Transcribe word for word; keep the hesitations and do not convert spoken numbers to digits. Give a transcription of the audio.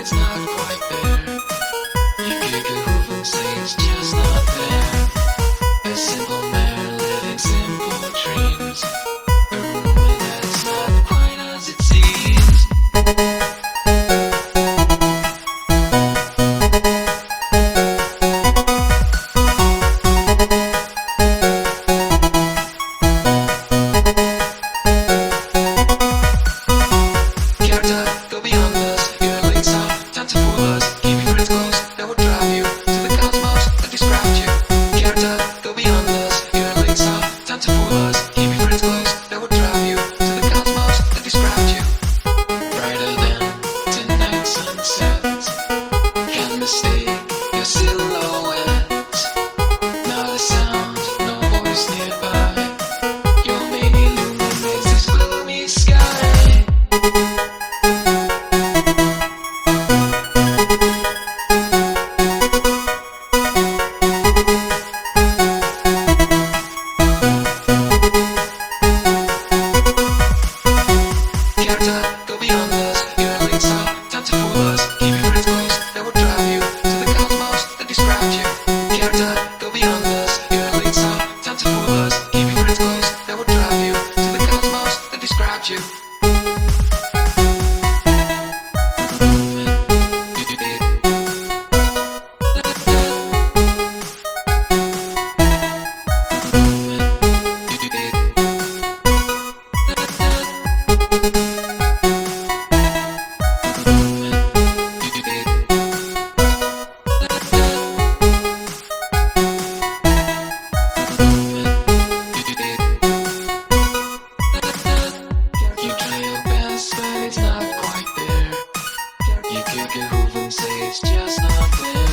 it's not quite there. You kick a hoof and say it's just not there. A simple man living simple dreams. A rumor that's not quite as it seems. Go beyond us, you're a late stop, time to fool us. Keep your friends close, that will drive you to the cosmos that described you. Character, go beyond us, you're a late stop, time to fool us. Keep your friends close, that will drive you to the cosmos that described you. Brighter than tonight's sunset, can't mistake your silhouette. Not a sound, no voice nearby. Your main illuminates this gloomy sky. Go beyond us, you're a late stop, time to fool us. Keep your friends close, that will drive you to the cosmos that described you. Character, go beyond us, you're a late stop, time to fool us. Keep your friends close, that will drive you to the cosmos that described you. It's not quite there. You kick a hoof and say it's just not there.